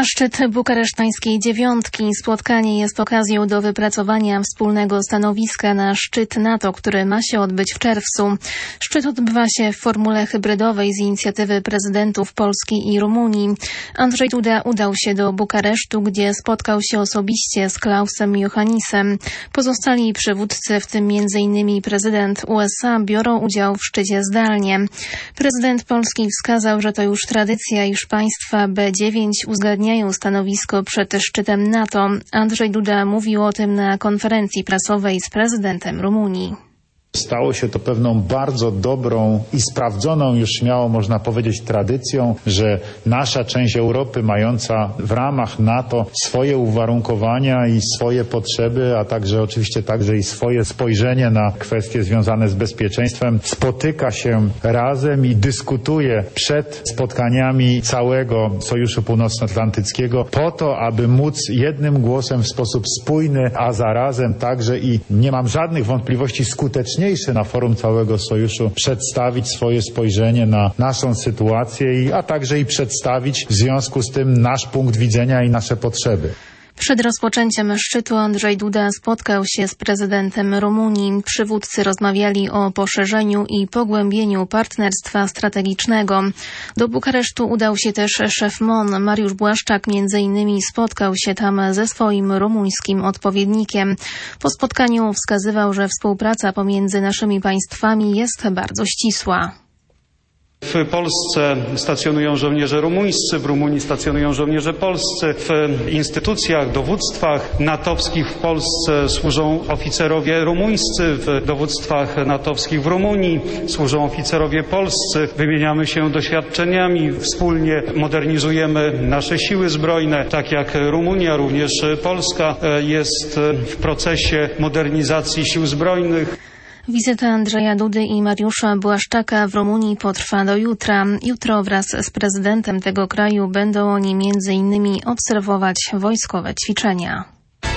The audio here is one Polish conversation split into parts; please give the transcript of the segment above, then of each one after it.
Szczyt bukaresztańskiej dziewiątki. Spotkanie jest okazją do wypracowania wspólnego stanowiska na szczyt NATO, który ma się odbyć w czerwcu. Szczyt odbywa się w formule hybrydowej z inicjatywy prezydentów Polski i Rumunii. Andrzej Duda udał się do Bukaresztu, gdzie spotkał się osobiście z Klausem Iohannisem. Pozostali przywódcy, w tym m.in. prezydent USA, biorą udział w szczycie zdalnie. Prezydent Polski wskazał, że to już tradycja, iż państwa B9 uzgadniają stanowisko przed szczytem NATO. Andrzej Duda mówił o tym na konferencji prasowej z prezydentem Rumunii. Stało się to pewną bardzo dobrą i sprawdzoną już śmiało można powiedzieć tradycją, że nasza część Europy mająca w ramach NATO swoje uwarunkowania i swoje potrzeby, a także oczywiście także i swoje spojrzenie na kwestie związane z bezpieczeństwem, spotyka się razem i dyskutuje przed spotkaniami całego Sojuszu Północnoatlantyckiego po to, aby móc jednym głosem w sposób spójny, a zarazem także i nie mam żadnych wątpliwości skutecznie na forum całego Sojuszu przedstawić swoje spojrzenie na naszą sytuację, a także i przedstawić w związku z tym nasz punkt widzenia i nasze potrzeby. Przed rozpoczęciem szczytu Andrzej Duda spotkał się z prezydentem Rumunii. Przywódcy rozmawiali o poszerzeniu i pogłębieniu partnerstwa strategicznego. Do Bukaresztu udał się też szef MON. Mariusz Błaszczak m.in. spotkał się tam ze swoim rumuńskim odpowiednikiem. Po spotkaniu wskazywał, że współpraca pomiędzy naszymi państwami jest bardzo ścisła. W Polsce stacjonują żołnierze rumuńscy, w Rumunii stacjonują żołnierze polscy. W instytucjach, dowództwach natowskich w Polsce służą oficerowie rumuńscy, w dowództwach natowskich w Rumunii służą oficerowie polscy. Wymieniamy się doświadczeniami, wspólnie modernizujemy nasze siły zbrojne, tak jak Rumunia, również Polska jest w procesie modernizacji sił zbrojnych. Wizyta Andrzeja Dudy i Mariusza Błaszczaka w Rumunii potrwa do jutra. Jutro wraz z prezydentem tego kraju będą oni m.in. obserwować wojskowe ćwiczenia.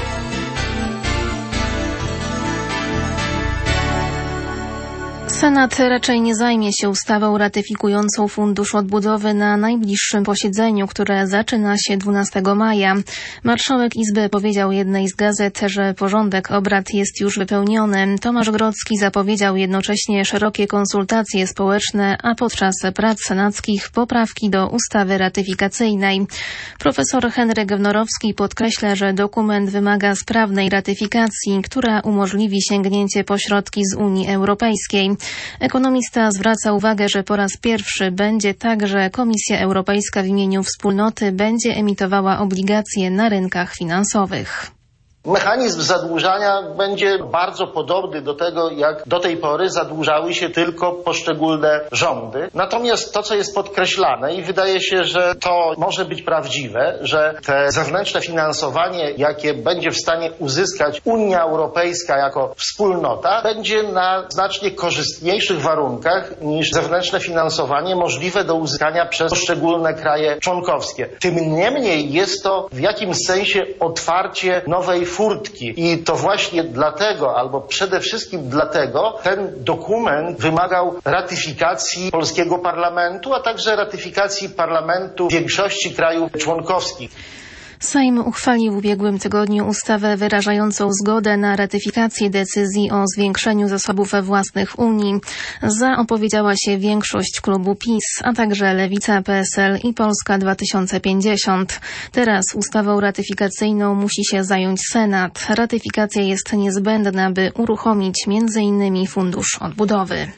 Senat raczej nie zajmie się ustawą ratyfikującą Fundusz Odbudowy na najbliższym posiedzeniu, które zaczyna się 12 maja. Marszałek Izby powiedział jednej z gazet, że porządek obrad jest już wypełniony. Tomasz Grodzki zapowiedział jednocześnie szerokie konsultacje społeczne, a podczas prac senackich poprawki do ustawy ratyfikacyjnej. Profesor Henryk Wnorowski podkreśla, że dokument wymaga sprawnej ratyfikacji, która umożliwi sięgnięcie po środki z Unii Europejskiej. Ekonomista zwraca uwagę, że po raz pierwszy będzie tak, że Komisja Europejska w imieniu Wspólnoty będzie emitowała obligacje na rynkach finansowych. Mechanizm zadłużania będzie bardzo podobny do tego, jak do tej pory zadłużały się tylko poszczególne rządy. Natomiast to, co jest podkreślane i wydaje się, że to może być prawdziwe, że te zewnętrzne finansowanie, jakie będzie w stanie uzyskać Unia Europejska jako wspólnota, będzie na znacznie korzystniejszych warunkach niż zewnętrzne finansowanie możliwe do uzyskania przez poszczególne kraje członkowskie. Tym niemniej jest to w jakimś sensie otwarcie nowej furtki i to właśnie dlatego, albo przede wszystkim dlatego ten dokument wymagał ratyfikacji polskiego parlamentu, a także ratyfikacji parlamentu większości krajów członkowskich. Sejm uchwalił w ubiegłym tygodniu ustawę wyrażającą zgodę na ratyfikację decyzji o zwiększeniu zasobów własnych Unii. Za opowiedziała się większość klubu PiS, a także Lewica, PSL i Polska 2050. Teraz ustawą ratyfikacyjną musi się zająć Senat. Ratyfikacja jest niezbędna, by uruchomić m.in. Fundusz Odbudowy.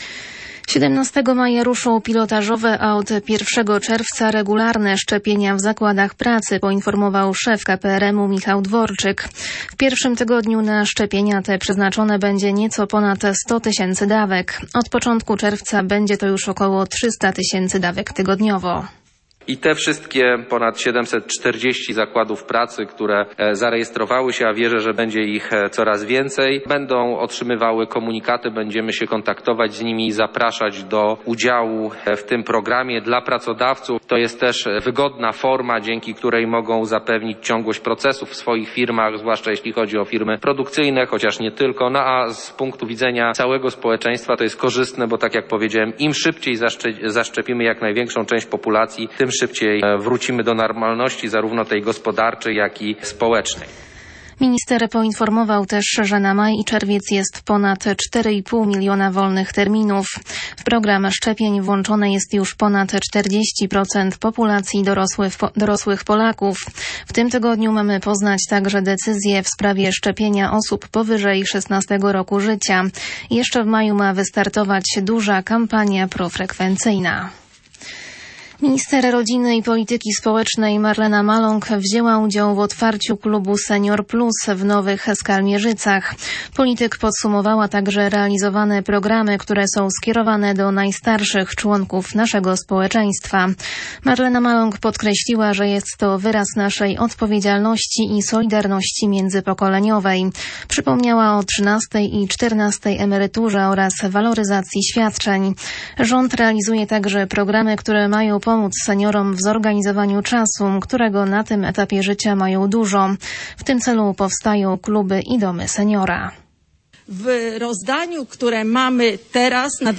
17 maja ruszą pilotażowe, a od 1 czerwca regularne szczepienia w zakładach pracy, poinformował szef KPRM-u Michał Dworczyk. W pierwszym tygodniu na szczepienia te przeznaczone będzie nieco ponad 100 000 dawek. Od początku czerwca będzie to już około 300 000 dawek tygodniowo. I te wszystkie ponad 740 zakładów pracy, które zarejestrowały się, a wierzę, że będzie ich coraz więcej, będą otrzymywały komunikaty, będziemy się kontaktować z nimi i zapraszać do udziału w tym programie. Dla pracodawców to jest też wygodna forma, dzięki której mogą zapewnić ciągłość procesów w swoich firmach, zwłaszcza jeśli chodzi o firmy produkcyjne, chociaż nie tylko. No a z punktu widzenia całego społeczeństwa to jest korzystne, bo tak jak powiedziałem, im szybciej zaszczepimy jak największą część populacji, tym szybciej wrócimy do normalności, zarówno tej gospodarczej, jak i społecznej. Minister poinformował też, że na maj i czerwiec jest ponad 4,5 miliona wolnych terminów. W program szczepień włączone jest już ponad 40% populacji dorosłych Polaków. W tym tygodniu mamy poznać także decyzję w sprawie szczepienia osób powyżej 16 roku życia. Jeszcze w maju ma wystartować duża kampania profrekwencyjna. Minister Rodziny i Polityki Społecznej Marlena Maląg wzięła udział w otwarciu klubu Senior Plus w Nowych Skalmierzycach. Polityk podsumowała także realizowane programy, które są skierowane do najstarszych członków naszego społeczeństwa. Marlena Maląg podkreśliła, że jest to wyraz naszej odpowiedzialności i solidarności międzypokoleniowej. Przypomniała o 13. i 14. emeryturze oraz waloryzacji świadczeń. Rząd realizuje także programy, które mają pomóc seniorom w zorganizowaniu czasu, którego na tym etapie życia mają dużo. W tym celu powstają kluby i domy seniora. W rozdaniu, które mamy teraz na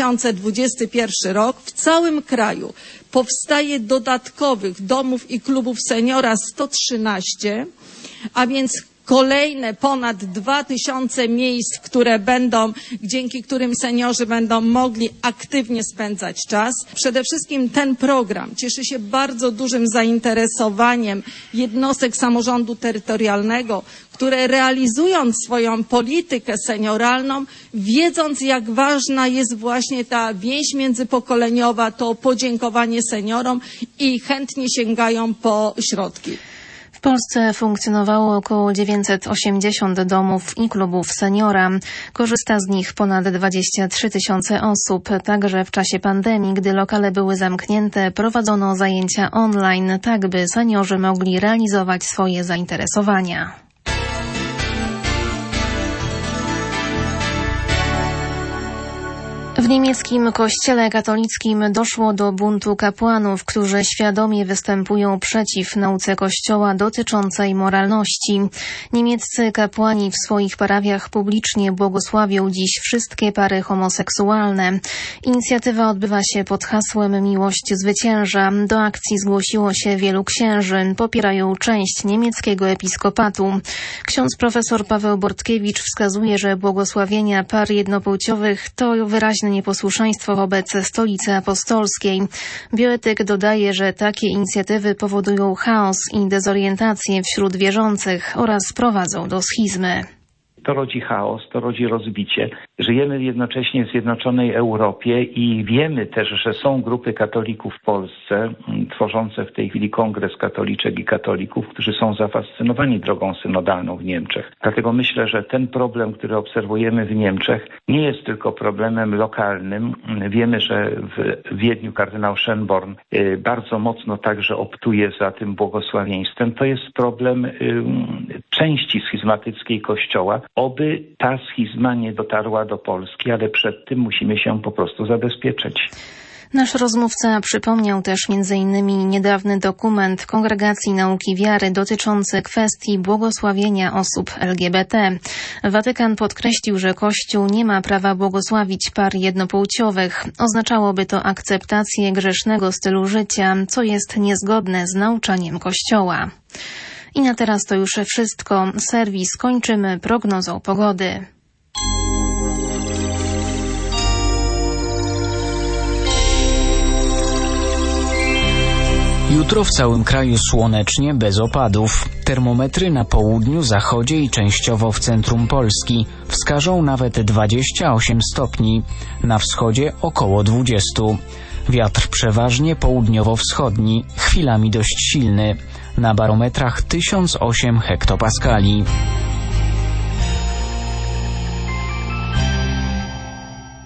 2021 rok, w całym kraju powstaje dodatkowych domów i klubów seniora 113, a więc kolejne ponad 2000 miejsc, dzięki którym seniorzy będą mogli aktywnie spędzać czas. Przede wszystkim ten program cieszy się bardzo dużym zainteresowaniem jednostek samorządu terytorialnego, które realizując swoją politykę senioralną, wiedząc jak ważna jest właśnie ta więź międzypokoleniowa, to podziękowanie seniorom i chętnie sięgają po środki. W Polsce funkcjonowało około 980 domów i klubów seniora. Korzysta z nich ponad 23 000 osób. Także w czasie pandemii, gdy lokale były zamknięte, prowadzono zajęcia online, tak by seniorzy mogli realizować swoje zainteresowania. W niemieckim kościele katolickim doszło do buntu kapłanów, którzy świadomie występują przeciw nauce Kościoła dotyczącej moralności. Niemieccy kapłani w swoich parafiach publicznie błogosławią dziś wszystkie pary homoseksualne. Inicjatywa odbywa się pod hasłem Miłość zwycięża. Do akcji zgłosiło się wielu księży. Popierają część niemieckiego episkopatu. Ksiądz profesor Paweł Bortkiewicz wskazuje, że błogosławienia par jednopłciowych to wyraźne nieposłuszeństwo wobec Stolicy Apostolskiej. Bioetyk dodaje, że takie inicjatywy powodują chaos i dezorientację wśród wierzących oraz prowadzą do schizmy. To rodzi chaos, to rodzi rozbicie. Żyjemy jednocześnie w zjednoczonej Europie i wiemy też, że są grupy katolików w Polsce, tworzące w tej chwili Kongres Katoliczek i Katolików, którzy są zafascynowani drogą synodalną w Niemczech. Dlatego myślę, że ten problem, który obserwujemy w Niemczech, nie jest tylko problemem lokalnym. Wiemy, że w Wiedniu kardynał Schönborn bardzo mocno także optuje za tym błogosławieństwem. To jest problem części schizmatyckiej Kościoła. Oby ta schizma nie dotarła do Polski, ale przed tym musimy się po prostu zabezpieczyć. Nasz rozmówca przypomniał też m.in. niedawny dokument Kongregacji Nauki Wiary dotyczący kwestii błogosławienia osób LGBT. Watykan podkreślił, że Kościół nie ma prawa błogosławić par jednopłciowych. Oznaczałoby to akceptację grzesznego stylu życia, co jest niezgodne z nauczaniem Kościoła. I na teraz to już wszystko. Serwis kończymy prognozą pogody. Jutro w całym kraju słonecznie, bez opadów. Termometry na południu, zachodzie i częściowo w centrum Polski wskażą nawet 28 stopni. Na wschodzie około 20. Wiatr przeważnie południowo-wschodni, chwilami dość silny. Na barometrach 1008 hektopaskali.